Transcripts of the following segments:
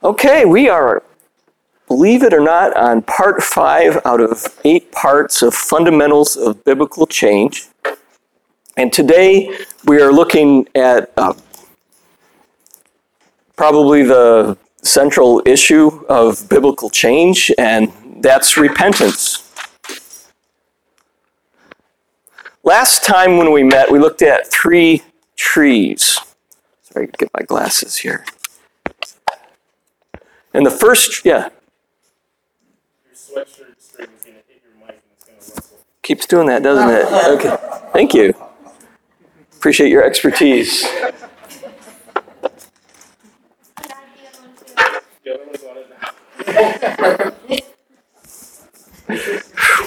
Okay, we are, believe it or not, on part 5 out of 8 parts of Fundamentals of Biblical Change. And today we are looking at probably the central issue of biblical change, and that's repentance. Last time when we met, we looked at 3 trees. Sorry, get my glasses here. And the first, yeah. Your sweatshirt string is going to hit your mic and it's going to rustle. Keeps doing that, doesn't it? Okay, thank you. Appreciate your expertise. The other one's on it now.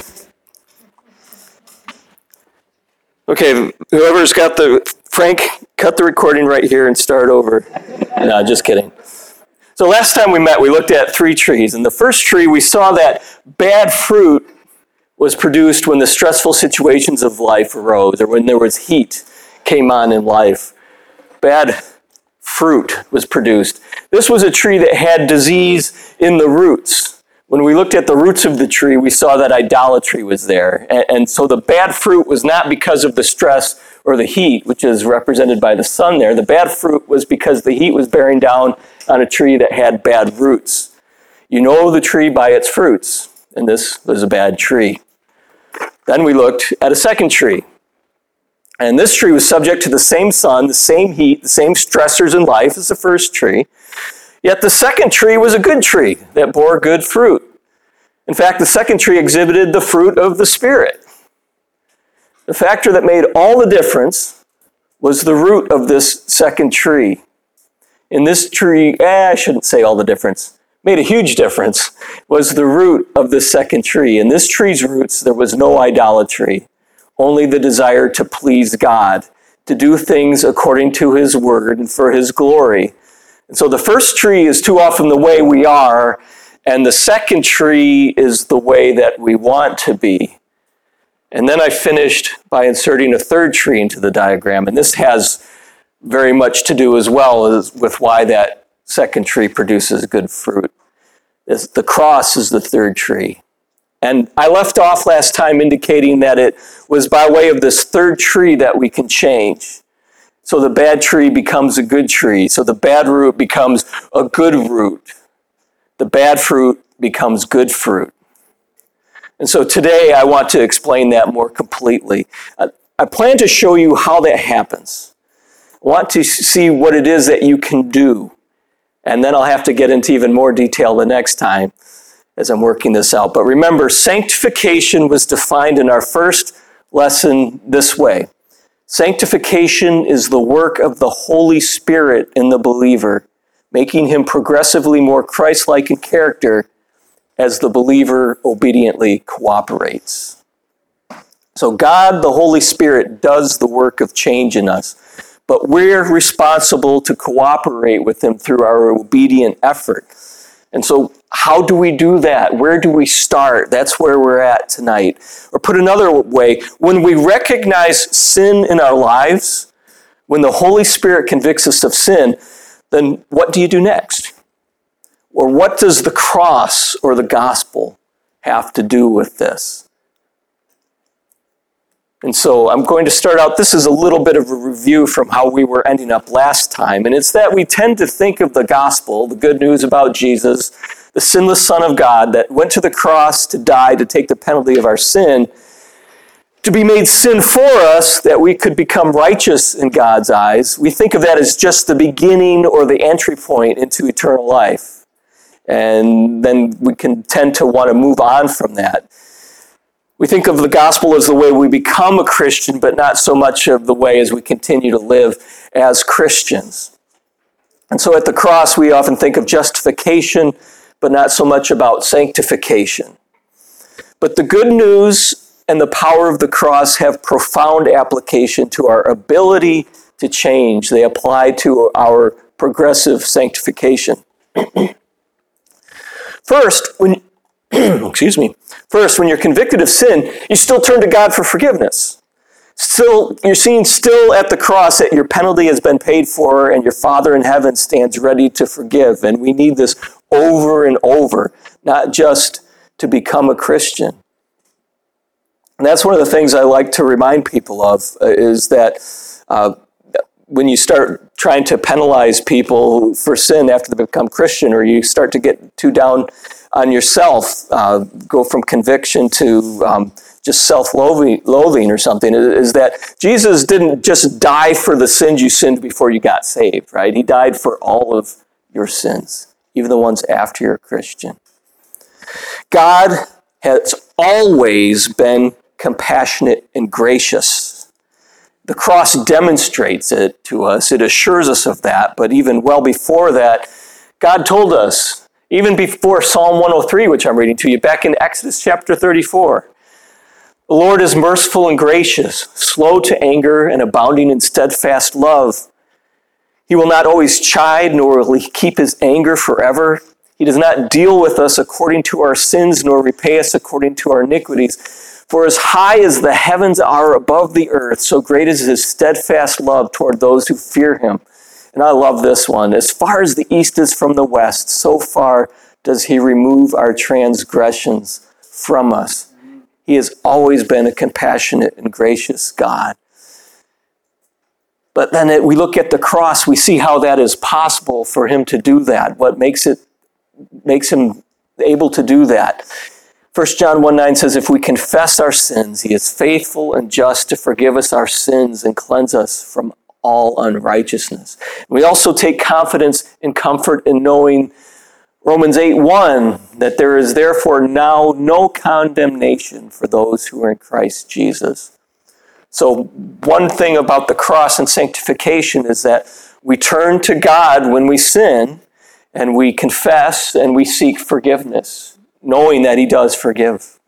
Okay, whoever's got Frank, cut the recording right here and start over. No, just kidding. So last time we met, we looked at 3 trees. And the first tree, we saw that bad fruit was produced when the stressful situations of life arose, or when there was heat came on in life. Bad fruit was produced. This was a tree that had disease in the roots. When we looked at the roots of the tree, we saw that idolatry was there. And so the bad fruit was not because of the stress or the heat, which is represented by the sun there. The bad fruit was because the heat was bearing down on a tree that had bad roots. You know the tree by its fruits, and this was a bad tree. Then we looked at a second tree. And this tree was subject to the same sun, the same heat, the same stressors in life as the first tree. Yet the second tree was a good tree that bore good fruit. In fact, the second tree exhibited the fruit of the Spirit. The factor that made all the difference was the root of this second tree. In this tree, I shouldn't say all the difference, made a huge difference, was the root of the second tree. In this tree's roots, there was no idolatry, only the desire to please God, to do things according to His word and for His glory. And so the first tree is too often the way we are, and the second tree is the way that we want to be. And then I finished by inserting a third tree into the diagram, and this has very much to do as well as with why that second tree produces good fruit. The cross is the third tree. And I left off last time indicating that it was by way of this third tree that we can change. So the bad tree becomes a good tree. So the bad root becomes a good root. The bad fruit becomes good fruit. And so today I want to explain that more completely. I plan to show you how that happens. I want to see what it is that you can do. And then I'll have to get into even more detail the next time as I'm working this out. But remember, sanctification was defined in our first lesson this way. Sanctification is the work of the Holy Spirit in the believer, making him progressively more Christ-like in character as the believer obediently cooperates. So God, the Holy Spirit, does the work of change in us, but we're responsible to cooperate with Him through our obedient effort. And so how do we do that? Where do we start? That's where we're at tonight. Or put another way, when we recognize sin in our lives, when the Holy Spirit convicts us of sin, then what do you do next? Or what does the cross or the gospel have to do with this? And so I'm going to start out, this is a little bit of a review from how we were ending up last time, and it's that we tend to think of the gospel, the good news about Jesus, the sinless Son of God that went to the cross to die to take the penalty of our sin, to be made sin for us that we could become righteous in God's eyes. We think of that as just the beginning or the entry point into eternal life. And then we can tend to want to move on from that. We think of the gospel as the way we become a Christian, but not so much of the way as we continue to live as Christians. And so at the cross, we often think of justification, but not so much about sanctification. But the good news and the power of the cross have profound application to our ability to change. They apply to our progressive sanctification. First, when you're convicted of sin, you still turn to God for forgiveness. You're seeing still at the cross that your penalty has been paid for and your Father in heaven stands ready to forgive. And we need this over and over, not just to become a Christian. And that's one of the things I like to remind people of, is that when you start trying to penalize people for sin after they become Christian, or you start to get too down on yourself, go from conviction to just self-loathing or something, is that Jesus didn't just die for the sins you sinned before you got saved, right? He died for all of your sins, even the ones after you're a Christian. God has always been compassionate and gracious. The cross demonstrates it to us. It assures us of that. But even well before that, God told us, even before Psalm 103, which I'm reading to you, back in Exodus chapter 34, the Lord is merciful and gracious, slow to anger and abounding in steadfast love. He will not always chide, nor will he keep his anger forever. He does not deal with us according to our sins, nor repay us according to our iniquities. For as high as the heavens are above the earth, so great is his steadfast love toward those who fear him. And I love this one. As far as the east is from the west, so far does he remove our transgressions from us. He has always been a compassionate and gracious God. But then we look at the cross, we see how that is possible for him to do that. What makes him able to do that? 1 John 1:9 says, if we confess our sins, he is faithful and just to forgive us our sins and cleanse us from all unrighteousness. We also take confidence and comfort in knowing Romans 8:1, that there is therefore now no condemnation for those who are in Christ Jesus. So one thing about the cross and sanctification is that we turn to God when we sin, and we confess and we seek forgiveness, knowing that he does forgive.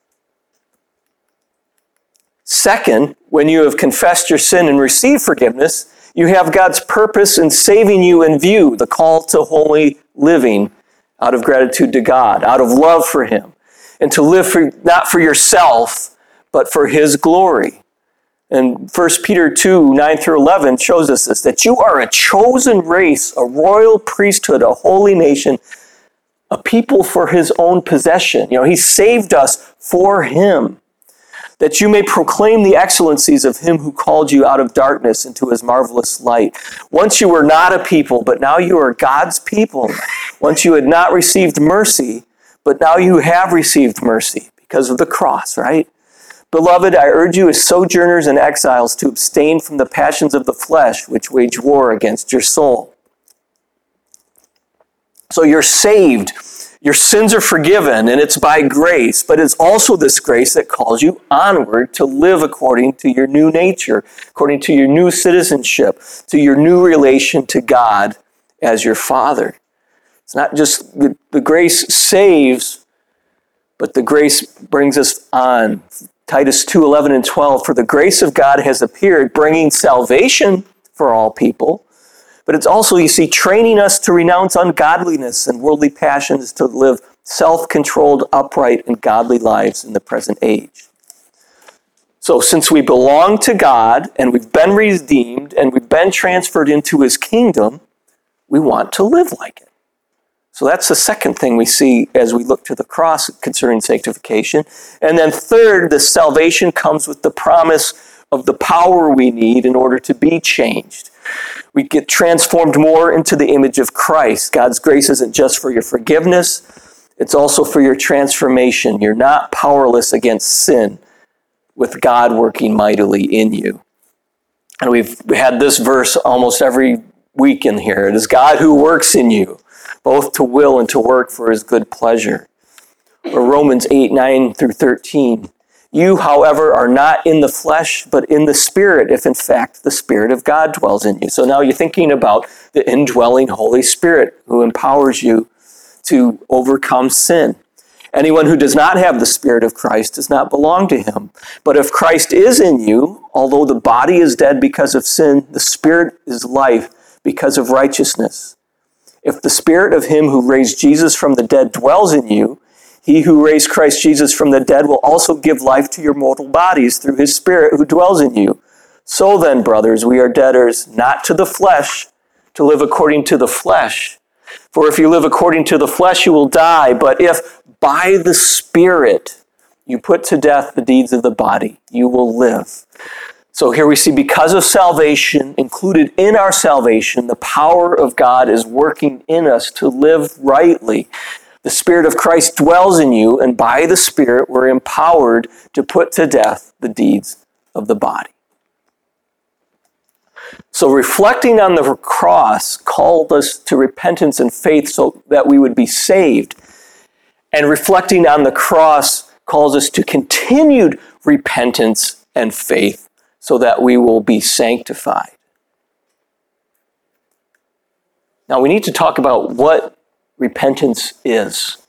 Second, when you have confessed your sin and received forgiveness, you have God's purpose in saving you in view, the call to holy living out of gratitude to God, out of love for him, and to live not for yourself, but for his glory. And 1 Peter 2:9-11 shows us this, that you are a chosen race, a royal priesthood, a holy nation, a people for his own possession. He saved us for him, that you may proclaim the excellencies of him who called you out of darkness into his marvelous light. Once you were not a people, but now you are God's people. Once you had not received mercy, but now you have received mercy because of the cross, right? Beloved, I urge you as sojourners and exiles to abstain from the passions of the flesh, which wage war against your soul. So you're saved. Your sins are forgiven, and it's by grace, but it's also this grace that calls you onward to live according to your new nature, according to your new citizenship, to your new relation to God as your Father. It's not just the grace saves, but the grace brings us on. Titus 2:11 and 12, for the grace of God has appeared, bringing salvation for all people. But it's also, you see, training us to renounce ungodliness and worldly passions, to live self-controlled, upright, and godly lives in the present age. So since we belong to God, and we've been redeemed, and we've been transferred into his kingdom, we want to live like it. So that's the second thing we see as we look to the cross concerning sanctification. And then third, the salvation comes with the promise of the power we need in order to be changed. We get transformed more into the image of Christ. God's grace isn't just for your forgiveness, it's also for your transformation. You're not powerless against sin with God working mightily in you. And we've had this verse almost every week in here. It is God who works in you, both to will and to work for his good pleasure. Or Romans 8:9-13. You, however, are not in the flesh, but in the Spirit, if in fact the Spirit of God dwells in you. So now you're thinking about the indwelling Holy Spirit who empowers you to overcome sin. Anyone who does not have the Spirit of Christ does not belong to him. But if Christ is in you, although the body is dead because of sin, the Spirit is life because of righteousness. If the Spirit of him who raised Jesus from the dead dwells in you, He who raised Christ Jesus from the dead will also give life to your mortal bodies through his Spirit who dwells in you. So then, brothers, we are debtors, not to the flesh, to live according to the flesh. For if you live according to the flesh, you will die. But if by the Spirit you put to death the deeds of the body, you will live. So here we see, because of salvation, included in our salvation, the power of God is working in us to live rightly. The Spirit of Christ dwells in you, and by the Spirit we're empowered to put to death the deeds of the body. So reflecting on the cross called us to repentance and faith so that we would be saved. And reflecting on the cross calls us to continued repentance and faith so that we will be sanctified. Now we need to talk about what repentance is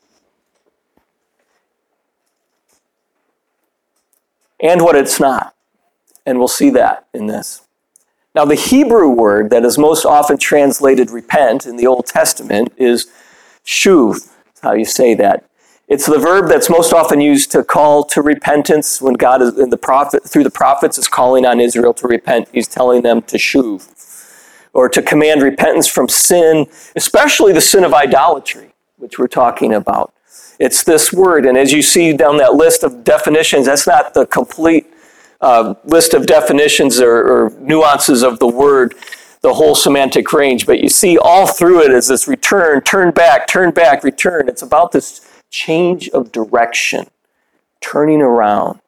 and what it's not. And we'll see that in this. Now, the Hebrew word that is most often translated repent in the Old Testament is shuv. That's how you say that. It's the verb that's most often used to call to repentance when God is through the prophets is calling on Israel to repent. He's telling them to shuv, or to command repentance from sin, especially the sin of idolatry, which we're talking about. It's this word, and as you see down that list of definitions, that's not the complete list of definitions or nuances of the word, the whole semantic range, but you see all through it is this return, turn back, return. It's about this change of direction, turning around.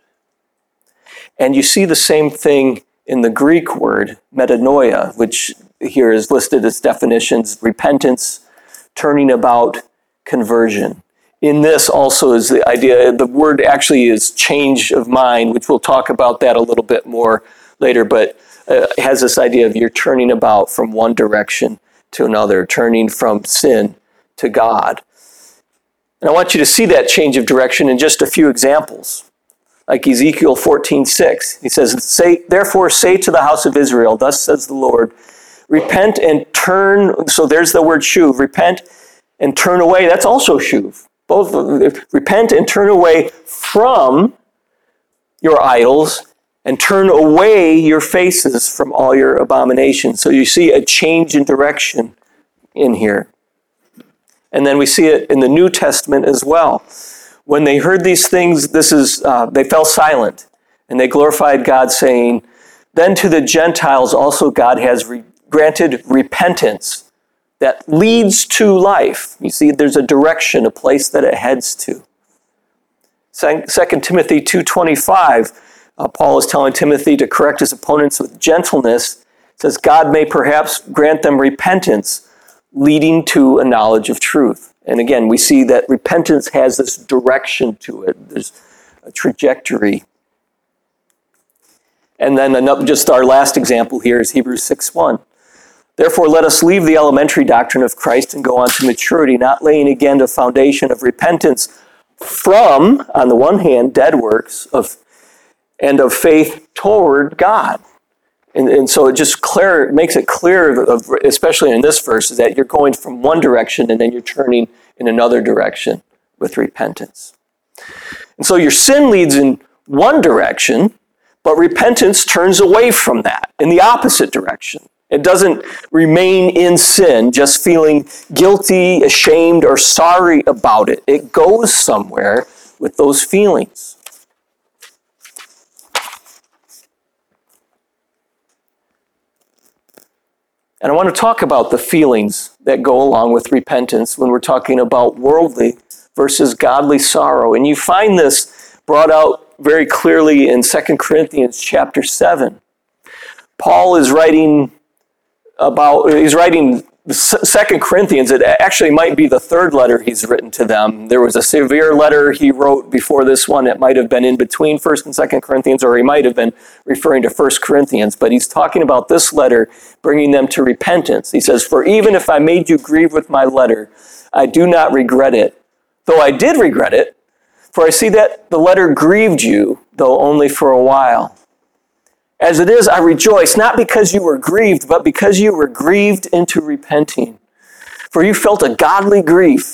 And you see the same thing in the Greek word, metanoia, which here is listed as definitions: repentance, turning about, conversion. In this also is the idea, the word actually is change of mind, which we'll talk about that a little bit more later, but it has this idea of you're turning about from one direction to another, turning from sin to God. And I want you to see that change of direction in just a few examples. Like Ezekiel 14:6. He says, therefore say to the house of Israel, thus says the Lord, repent and turn. So there's the word shuv. Repent and turn away. That's also shuv. Both repent and turn away from your idols and turn away your faces from all your abominations. So you see a change in direction in here. And then we see it in the New Testament as well. When they heard these things, they fell silent, and they glorified God, saying, then to the Gentiles also God has granted repentance that leads to life. You see, there's a direction, a place that it heads to. 2 Timothy 2:25, Paul is telling Timothy to correct his opponents with gentleness. It says, God may perhaps grant them repentance, leading to a knowledge of truth. And again, we see that repentance has this direction to it. There's a trajectory. And then just our last example here is Hebrews 6:1. Therefore, let us leave the elementary doctrine of Christ and go on to maturity, not laying again the foundation of repentance from, on the one hand, dead works and of faith toward God. And so it just makes it clear, especially in this verse, is that you're going from one direction and then you're turning in another direction with repentance. And so your sin leads in one direction, but repentance turns away from that in the opposite direction. It doesn't remain in sin, just feeling guilty, ashamed, or sorry about it. It goes somewhere with those feelings. And I want to talk about the feelings that go along with repentance when we're talking about worldly versus godly sorrow. And you find this brought out very clearly in 2 Corinthians chapter 7. Paul is writing 2 Corinthians. It actually might be the third letter he's written to them. There was a severe letter he wrote before this one. It might have been in between 1 and 2 Corinthians, or he might have been referring to 1 Corinthians. But he's talking about this letter bringing them to repentance. He says, for even if I made you grieve with my letter, I do not regret it. Though I did regret it, for I see that the letter grieved you, though only for a while. As it is, I rejoice, not because you were grieved, but because you were grieved into repenting. For you felt a godly grief,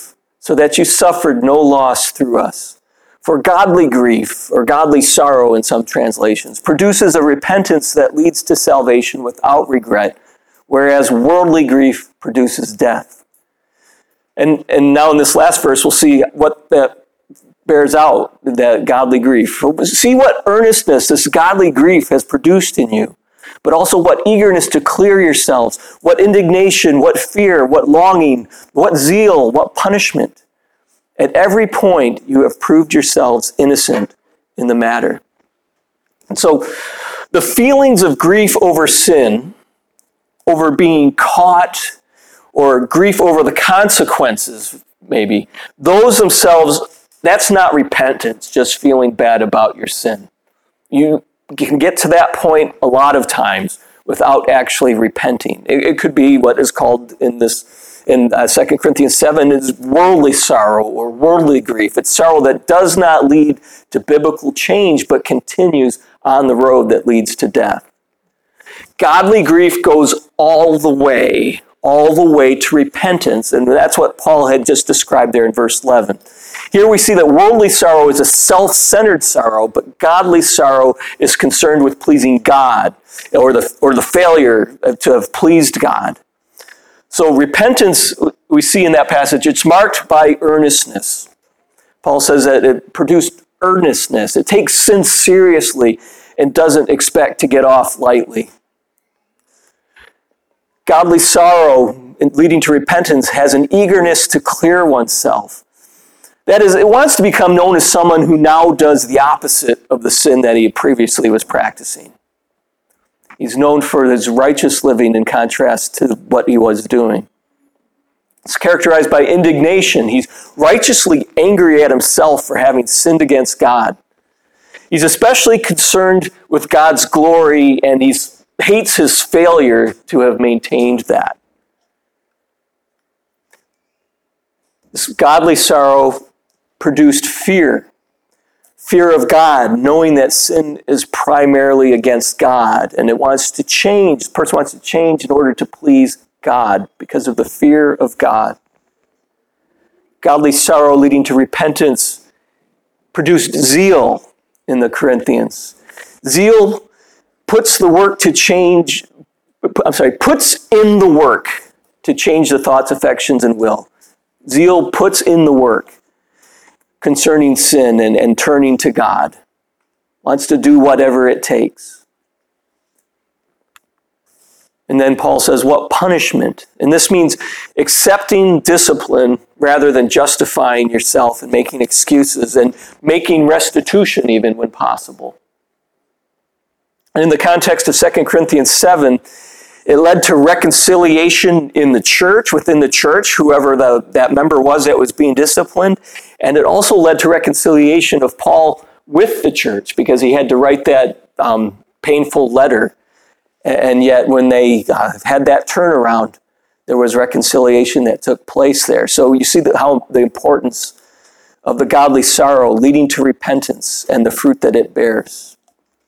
so that you suffered no loss through us. For godly grief, or godly sorrow in some translations, produces a repentance that leads to salvation without regret, whereas worldly grief produces death. And now in this last verse, we'll see what that bears out, that godly grief. See what earnestness this godly grief has produced in you, but also what eagerness to clear yourselves, what indignation, what fear, what longing, what zeal, what punishment. At every point, you have proved yourselves innocent in the matter. And so the feelings of grief over sin, over being caught, or grief over the consequences, maybe, those themselves, that's not repentance, just feeling bad about your sin. You can get to that point a lot of times without actually repenting. It could be what is called in 2 Corinthians 7 is worldly sorrow or worldly grief. It's sorrow that does not lead to biblical change, but continues on the road that leads to death. Godly grief goes all the way to repentance, and that's what Paul had just described there in verse 11. Here we see that worldly sorrow is a self-centered sorrow, but godly sorrow is concerned with pleasing God, or the failure to have pleased God. So repentance, we see in that passage, it's marked by earnestness. Paul says that it produced earnestness. It takes sin seriously and doesn't expect to get off lightly. Godly sorrow leading to repentance has an eagerness to clear oneself. That is, it wants to become known as someone who now does the opposite of the sin that he previously was practicing. He's known for his righteous living in contrast to what he was doing. It's characterized by indignation. He's righteously angry at himself for having sinned against God. He's especially concerned with God's glory, and he hates his failure to have maintained that. This godly sorrow produced fear. Fear of God, knowing that sin is primarily against God, and it wants to change. The person wants to change in order to please God because of the fear of God. Godly sorrow leading to repentance produced zeal in the Corinthians. Zeal puts in the work to change the thoughts, affections, and will. Zeal puts in the work concerning sin and turning to God. Wants to do whatever it takes. And then Paul says, what punishment? And this means accepting discipline rather than justifying yourself and making excuses and making restitution even when possible. And in the context of 2 Corinthians 7, it led to reconciliation in the church, within the church, whoever that member was that was being disciplined. And it also led to reconciliation of Paul with the church because he had to write that painful letter. And yet when they had that turnaround, there was reconciliation that took place there. So you see how the importance of the godly sorrow leading to repentance and the fruit that it bears.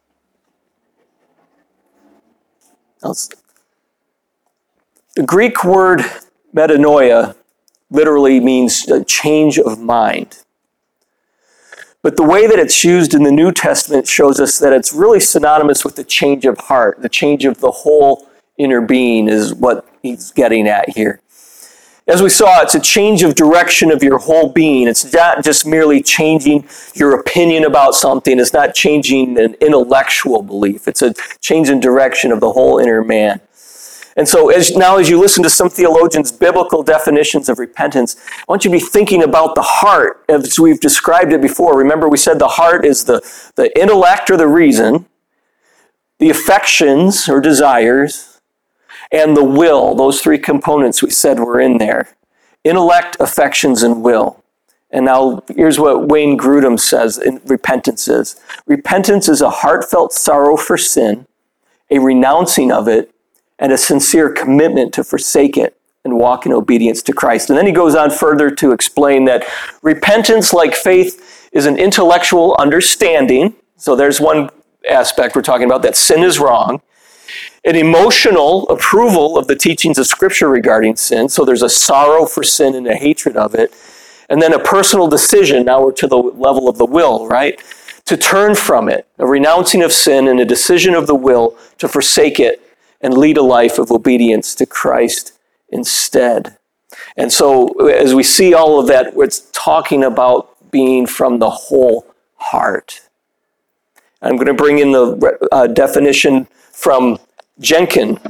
The Greek word metanoia literally means a change of mind. But the way that it's used in the New Testament shows us that it's really synonymous with the change of heart. The change of the whole inner being is what he's getting at here. As we saw, it's a change of direction of your whole being. It's not just merely changing your opinion about something. It's not changing an intellectual belief. It's a change in direction of the whole inner man. And so as you listen to some theologians' biblical definitions of repentance, I want you to be thinking about the heart as we've described it before. Remember, we said the heart is the intellect or the reason, the affections or desires, and the will. Those three components we said were in there. Intellect, affections, and will. And now here's what Wayne Grudem says repentance is. Repentance is a heartfelt sorrow for sin, a renouncing of it, and a sincere commitment to forsake it and walk in obedience to Christ. And then he goes on further to explain that repentance, like faith, is an intellectual understanding. So there's one aspect we're talking about, that sin is wrong. An emotional approval of the teachings of Scripture regarding sin. So there's a sorrow for sin and a hatred of it. And then a personal decision, now we're to the level of the will, right? To turn from it, a renouncing of sin and a decision of the will to forsake it and lead a life of obedience to Christ instead. And so as we see all of that, it's talking about being from the whole heart. I'm going to bring in the definition from Jenkin.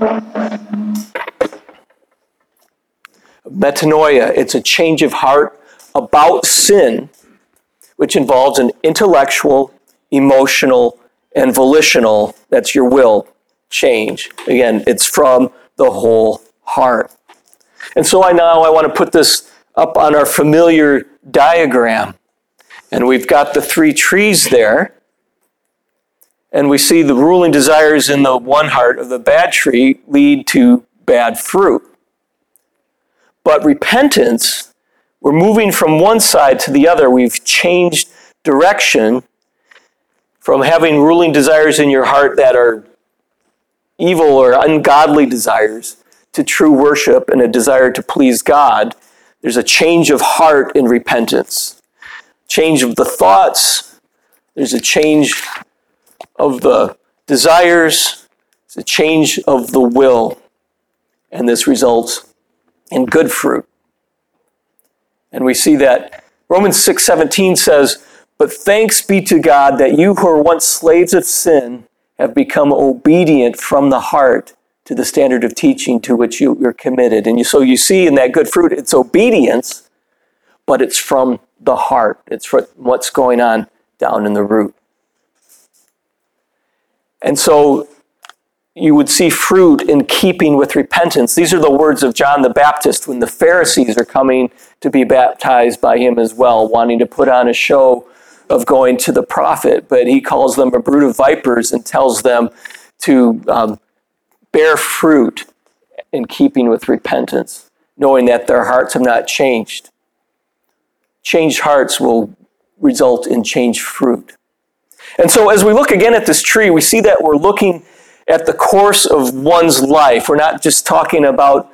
Metanoia, it's a change of heart about sin, which involves an intellectual, emotional, and volitional, that's your will, change. Again, it's from the whole heart. And so I want to put this up on our familiar diagram. And we've got the three trees there. And we see the ruling desires in the one heart of the bad tree lead to bad fruit. But repentance, we're moving from one side to the other. We've changed direction from having ruling desires in your heart that are evil or ungodly desires to true worship and a desire to please God. There's a change of heart in repentance. Change of the thoughts. There's a change of the desires. It's a change of the will. And this results in good fruit. And we see that Romans 6:17 says, "But thanks be to God that you who were once slaves of sin have become obedient from the heart to the standard of teaching to which you're committed." And so you see in that good fruit, it's obedience, but it's from the heart. It's from what's going on down in the root. And so you would see fruit in keeping with repentance. These are the words of John the Baptist when the Pharisees are coming to be baptized by him as well, wanting to put on a show of going to the prophet. But he calls them a brood of vipers and tells them to bear fruit in keeping with repentance, knowing that their hearts have not changed. Changed hearts will result in changed fruit. And so as we look again at this tree, we see that we're looking at the course of one's life. We're not just talking about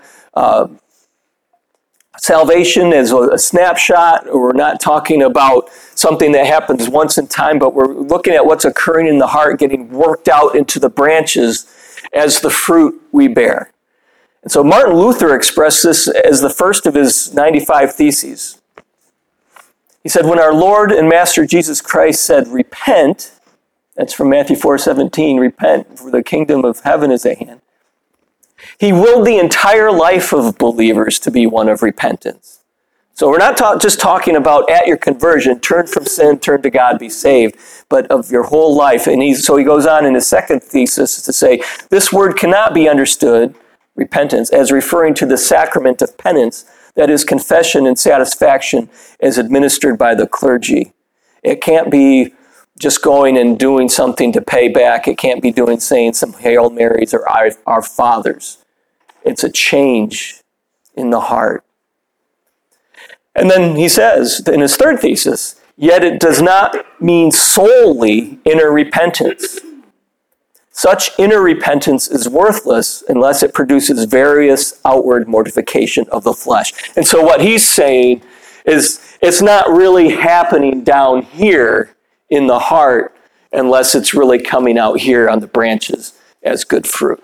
salvation as a snapshot, or we're not talking about something that happens once in time, but we're looking at what's occurring in the heart, getting worked out into the branches as the fruit we bear. And so Martin Luther expressed this as the first of his 95 Theses. He said, when our Lord and Master Jesus Christ said, "Repent," that's from Matthew 4:17, "Repent, for the kingdom of heaven is at hand," he willed the entire life of believers to be one of repentance. So we're not just talking about at your conversion, turn from sin, turn to God, be saved, but of your whole life. And so he goes on in his second thesis to say, this word cannot be understood, repentance, as referring to the sacrament of penance, that is confession and satisfaction as administered by the clergy. It can't be just going and doing something to pay back. It can't be saying some Hail Marys or Our Fathers. It's a change in the heart. And then he says in his third thesis, yet it does not mean solely inner repentance. Such inner repentance is worthless unless it produces various outward mortification of the flesh. And so what he's saying is it's not really happening down here in the heart unless it's really coming out here on the branches as good fruit.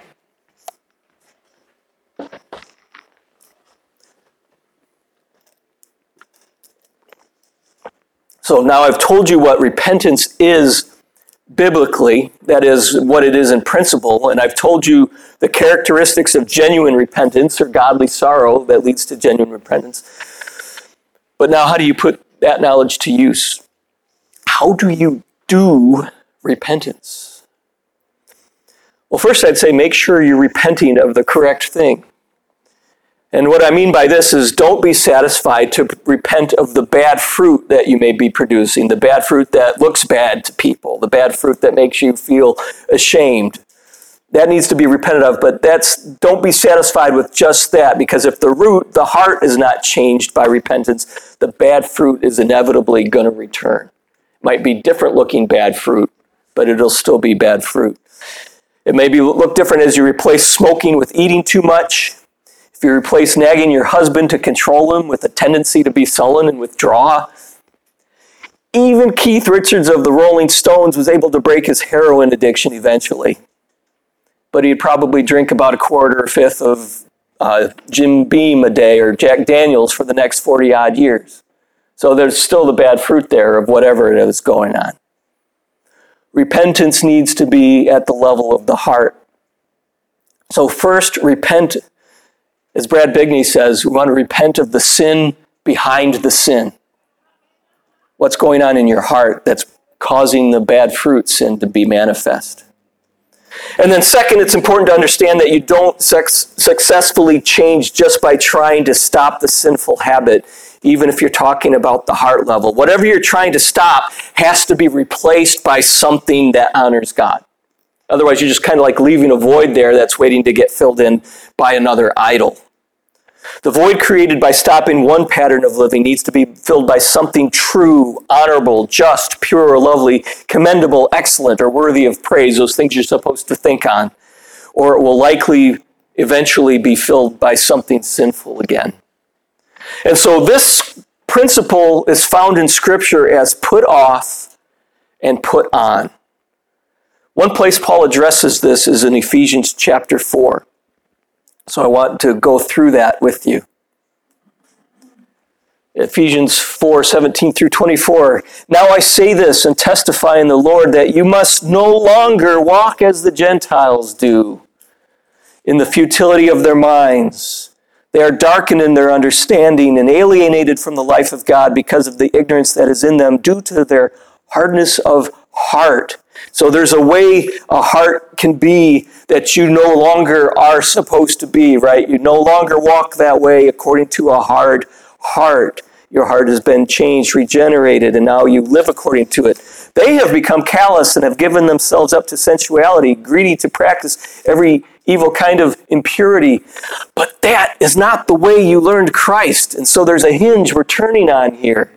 So now I've told you what repentance is biblically, that is what it is in principle, and I've told you the characteristics of genuine repentance or godly sorrow that leads to genuine repentance. But now how do you put that knowledge to use? How do you do repentance? Well, first I'd say make sure you're repenting of the correct thing. And what I mean by this is don't be satisfied to repent of the bad fruit that you may be producing, the bad fruit that looks bad to people, the bad fruit that makes you feel ashamed. That needs to be repented of, but don't be satisfied with just that, because if the heart is not changed by repentance, the bad fruit is inevitably going to return. It might be different looking bad fruit, but it'll still be bad fruit. It may look different as you replace smoking with eating too much. if you replace nagging your husband to control him with a tendency to be sullen and withdraw, even Keith Richards of the Rolling Stones was able to break his heroin addiction eventually. But he'd probably drink about a quarter or fifth of Jim Beam a day or Jack Daniels for the next 40-odd years. So there's still the bad fruit there of whatever it is going on. Repentance needs to be at the level of the heart. So first, repent. As Brad Bigney says, we want to repent of the sin behind the sin. What's going on in your heart that's causing the bad fruit sin to be manifest. And then second, it's important to understand that you don't successfully change just by trying to stop the sinful habit, even if you're talking about the heart level. Whatever you're trying to stop has to be replaced by something that honors God. Otherwise, you're just kind of like leaving a void there that's waiting to get filled in by another idol. The void created by stopping one pattern of living needs to be filled by something true, honorable, just, pure, lovely, commendable, excellent, or worthy of praise, those things you're supposed to think on. Or it will likely eventually be filled by something sinful again. And so this principle is found in Scripture as put off and put on. One place Paul addresses this is in Ephesians chapter 4. So I want to go through that with you. Ephesians 4:17 through 24. Now I say this and testify in the Lord that you must no longer walk as the Gentiles do, in the futility of their minds. They are darkened in their understanding and alienated from the life of God because of the ignorance that is in them due to their hardness of heart. So there's a way a heart can be that you no longer are supposed to be, right? You no longer walk that way according to a hard heart. Your heart has been changed, regenerated, and now you live according to it. They have become callous and have given themselves up to sensuality, greedy to practice every evil kind of impurity. But that is not the way you learned Christ. And so there's a hinge we're turning on here.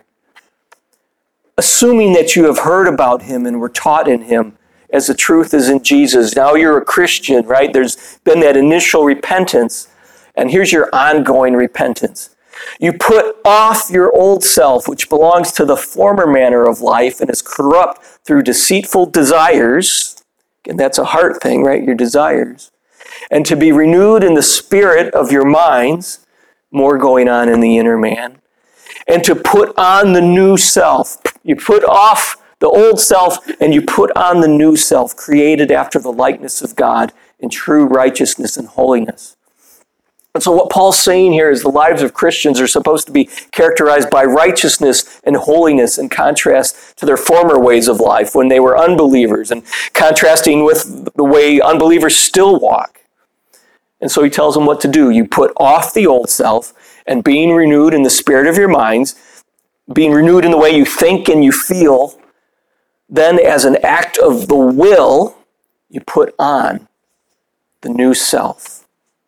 Assuming that you have heard about him and were taught in him as the truth is in Jesus. Now you're a Christian, right? There's been that initial repentance, and here's your ongoing repentance. You put off your old self, which belongs to the former manner of life and is corrupt through deceitful desires. And that's a heart thing, right? Your desires. And to be renewed in the spirit of your minds, more going on in the inner man. And to put on the new self. You put off the old self and you put on the new self, created after the likeness of God in true righteousness and holiness. And so what Paul's saying here is the lives of Christians are supposed to be characterized by righteousness and holiness in contrast to their former ways of life when they were unbelievers, and contrasting with the way unbelievers still walk. And so he tells them what to do. You put off the old self, and being renewed in the spirit of your minds, being renewed in the way you think and you feel, then as an act of the will, you put on the new self.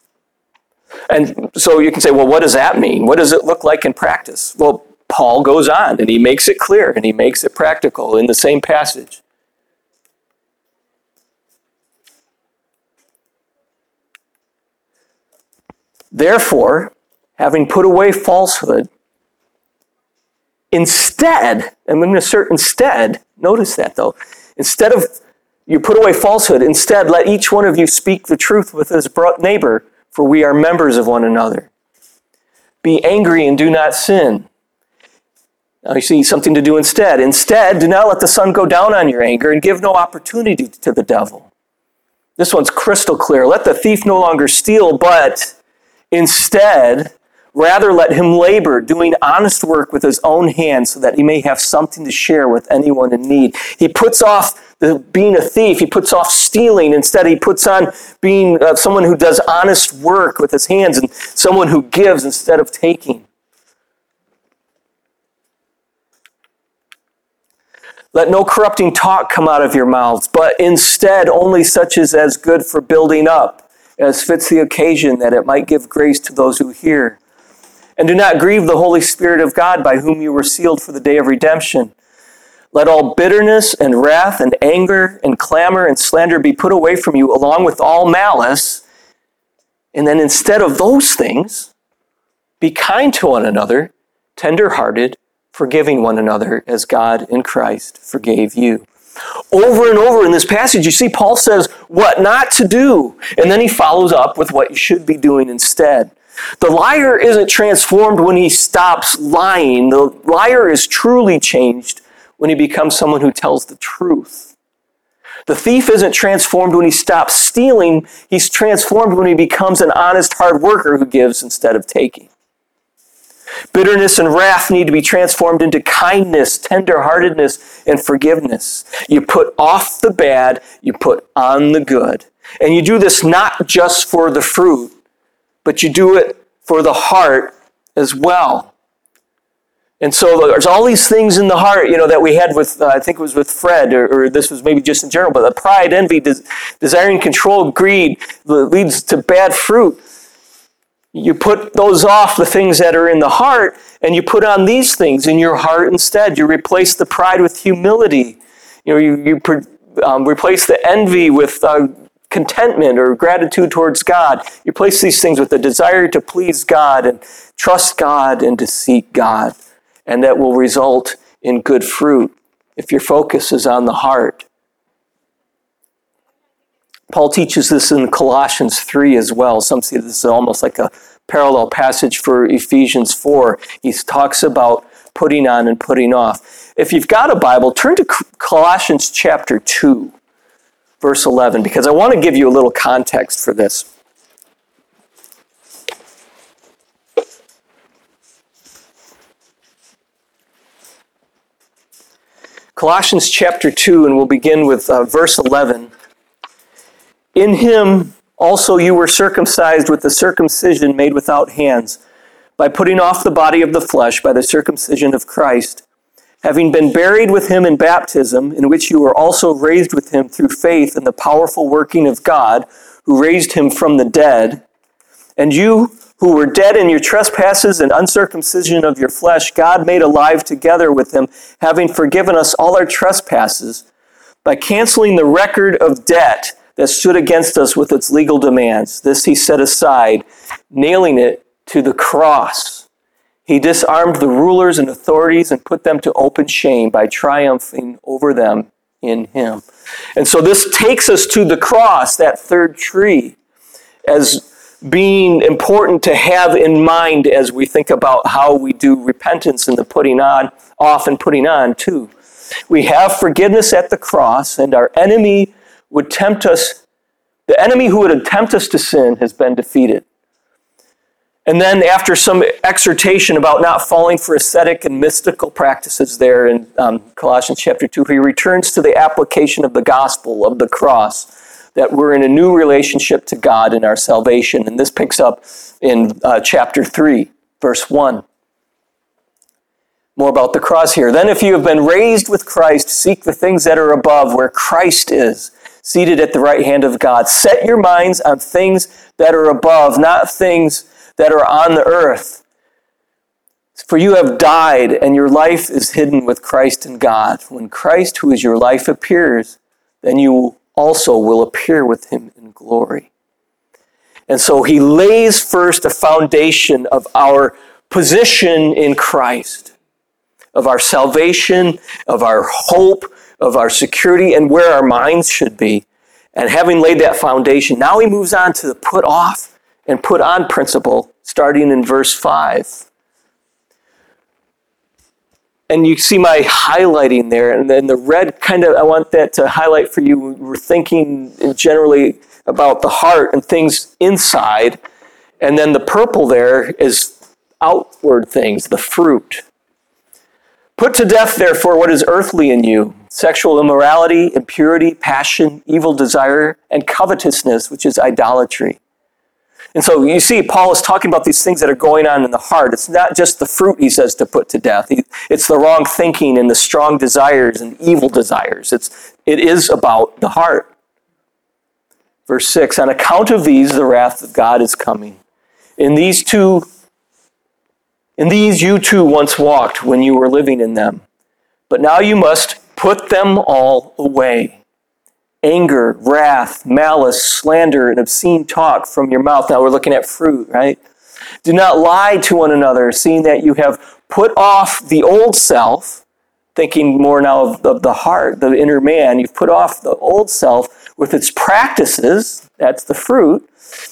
And so you can say, well, what does that mean? What does it look like in practice? Well, Paul goes on and he makes it clear and he makes it practical in the same passage. Therefore, having put away falsehood, instead, and I'm going to assert instead, notice that though, instead of you put away falsehood, instead let each one of you speak the truth with his neighbor, for we are members of one another. Be angry and do not sin. Now you see something to do instead. Instead, do not let the sun go down on your anger and give no opportunity to the devil. This one's crystal clear. Let the thief no longer steal, but instead, rather let him labor, doing honest work with his own hands so that he may have something to share with anyone in need. He puts off being a thief. He puts off stealing. Instead, he puts on being someone who does honest work with his hands and someone who gives instead of taking. Let no corrupting talk come out of your mouths, but instead only such as good for building up, as fits the occasion, that it might give grace to those who hear. And do not grieve the Holy Spirit of God, by whom you were sealed for the day of redemption. Let all bitterness and wrath and anger and clamor and slander be put away from you, along with all malice. And then instead of those things, be kind to one another, tender-hearted, forgiving one another as God in Christ forgave you. Over and over in this passage, you see Paul says what not to do. And then he follows up with what you should be doing instead. The liar isn't transformed when he stops lying. The liar is truly changed when he becomes someone who tells the truth. The thief isn't transformed when he stops stealing. He's transformed when he becomes an honest, hard worker who gives instead of taking. Bitterness and wrath need to be transformed into kindness, tenderheartedness, and forgiveness. You put off the bad, you put on the good. And you do this not just for the fruit, but you do it for the heart as well. And so there's all these things in the heart, that we had with, I think it was with Fred, or this was maybe just in general, but the pride, envy, desiring control, greed leads to bad fruit. You put those off, the things that are in the heart, and you put on these things in your heart instead. You replace the pride with humility. You replace the envy with contentment or gratitude towards God. You replace these things with the desire to please God and trust God and to seek God. And that will result in good fruit if your focus is on the heart. Paul teaches this in Colossians 3 as well. Some see this is almost like a parallel passage for Ephesians 4. He talks about putting on and putting off. If you've got a Bible, turn to Colossians chapter 2, verse 11, because I want to give you a little context for this. Colossians chapter 2, and we'll begin with verse 11. In him also you were circumcised with the circumcision made without hands, by putting off the body of the flesh by the circumcision of Christ, having been buried with him in baptism, in which you were also raised with him through faith in the powerful working of God, who raised him from the dead. And you, who were dead in your trespasses and uncircumcision of your flesh, God made alive together with him, having forgiven us all our trespasses, by canceling the record of debt that stood against us with its legal demands. This he set aside, nailing it to the cross. He disarmed the rulers and authorities and put them to open shame by triumphing over them in him. And so this takes us to the cross, that third tree, as being important to have in mind as we think about how we do repentance and the putting on, off and putting on too. We have forgiveness at the cross, and our enemy would tempt us, the enemy who would attempt us to sin has been defeated. And then after some exhortation about not falling for ascetic and mystical practices there in Colossians chapter 2, he returns to the application of the gospel of the cross, that we're in a new relationship to God in our salvation. And this picks up in chapter 3, verse 1. More about the cross here. Then if you have been raised with Christ, seek the things that are above, where Christ is, seated at the right hand of God. Set your minds on things that are above, not things that are on the earth. For you have died, and your life is hidden with Christ in God. When Christ, who is your life, appears, then you also will appear with him in glory. And so he lays first a foundation of our position in Christ, of our salvation, of our hope, of our security, and where our minds should be. And having laid that foundation, now he moves on to the put off and put on principle, starting in verse 5. And you see my highlighting there, and then the red I want that to highlight for you. We're thinking generally about the heart and things inside, and then the purple there is outward things, the fruit. Put to death, therefore, what is earthly in you: sexual immorality, impurity, passion, evil desire, and covetousness, which is idolatry. And so you see, Paul is talking about these things that are going on in the heart. It's not just the fruit, he says, to put to death. It's the wrong thinking and the strong desires and evil desires. It is about the heart. Verse 6, on account of these, the wrath of God is coming. In these you too once walked when you were living in them. But now you must put them all away: anger, wrath, malice, slander, and obscene talk from your mouth. Now we're looking at fruit, right? Do not lie to one another, seeing that you have put off the old self, thinking more now of the heart, the inner man. You've put off the old self with its practices, that's the fruit,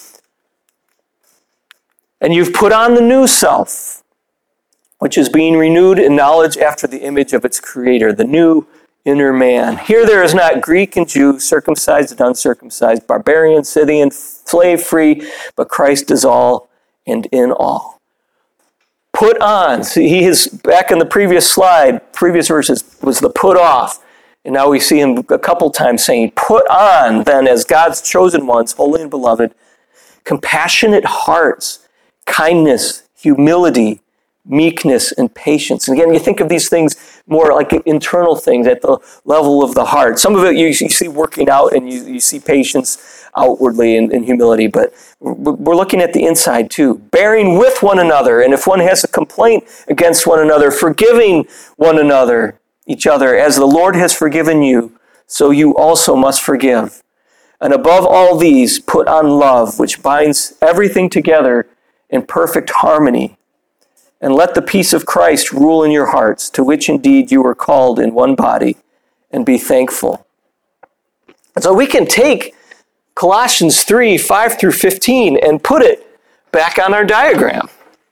and you've put on the new self, which is being renewed in knowledge after the image of its creator, the new inner man. Here there is not Greek and Jew, circumcised and uncircumcised, barbarian, Scythian, slave free, but Christ is all and in all. Put on. See, he is, back in the previous slide, previous verses, was the put off. And now we see him a couple times saying, put on then as God's chosen ones, holy and beloved, compassionate hearts, kindness, humility, meekness, and patience. And again, you think of these things more like internal things at the level of the heart. Some of it you see working out, and you see patience outwardly and humility, but we're looking at the inside too. Bearing with one another, and if one has a complaint against one another, forgiving one another, each other, as the Lord has forgiven you, so you also must forgive. And above all these, put on love, which binds everything together in perfect harmony. And let the peace of Christ rule in your hearts, to which indeed you were called in one body, and be thankful. And so we can take Colossians 3, 5 through 15 and put it back on our diagram.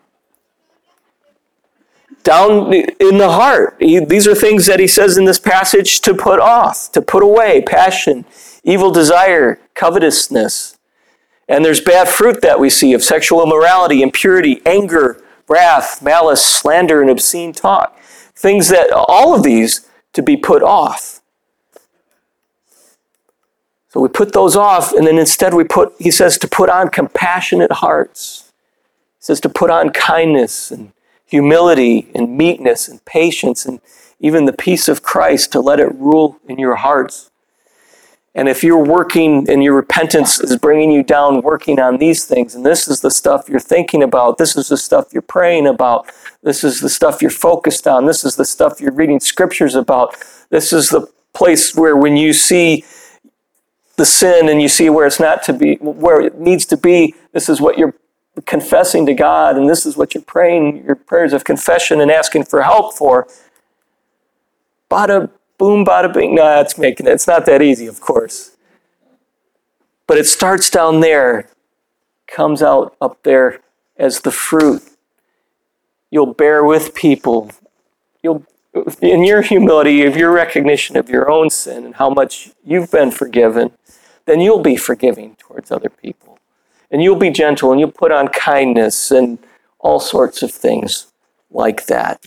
Down in the heart. These are things that he says in this passage to put off, to put away: passion, evil desire, covetousness. And there's bad fruit that we see of sexual immorality, impurity, anger, wrath, malice, slander, and obscene talk. Things that, all of these, to be put off. So we put those off, and then instead he says to put on compassionate hearts. He says to put on kindness and humility and meekness and patience and even the peace of Christ, to let it rule in your hearts. And if you're working and your repentance is bringing you down, working on these things, and this is the stuff you're thinking about, this is the stuff you're praying about, this is the stuff you're focused on, this is the stuff you're reading scriptures about, this is the place where when you see the sin and you see where it's not to be, where it needs to be, this is what you're confessing to God, and this is what you're praying, your prayers of confession and asking for help for. Bada boom, bada bing. No, it's not that easy, of course. But it starts down there, comes out up there as the fruit. You'll bear with people. In your humility, of your recognition of your own sin and how much you've been forgiven, then you'll be forgiving towards other people. And you'll be gentle, and you'll put on kindness and all sorts of things like that.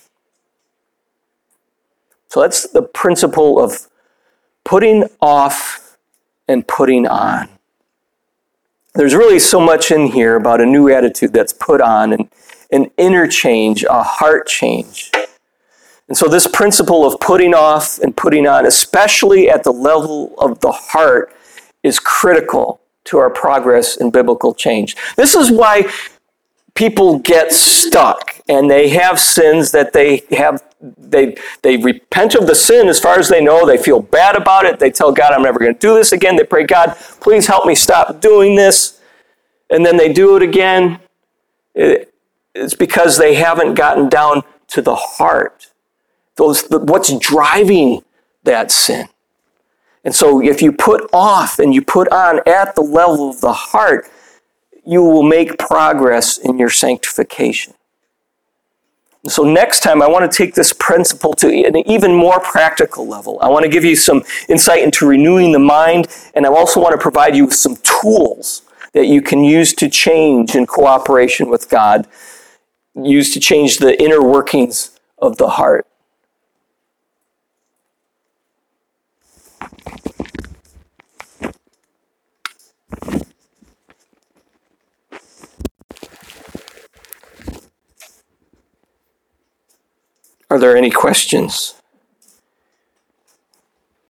So that's the principle of putting off and putting on. There's really so much in here about a new attitude that's put on, and an inner change, a heart change. And so this principle of putting off and putting on, especially at the level of the heart, is critical to our progress in biblical change. This is why people get stuck, and they have sins that they repent of the sin as far as they know. They feel bad about it. They tell God, I'm never going to do this again. They pray, God, please help me stop doing this. And then they do it again. It's because they haven't gotten down to the heart. What's driving that sin. And so if you put off and you put on at the level of the heart, you will make progress in your sanctification. So next time, I want to take this principle to an even more practical level. I want to give you some insight into renewing the mind, and I also want to provide you with some tools that you can use to change in cooperation with God, use to change the inner workings of the heart. Are there any questions?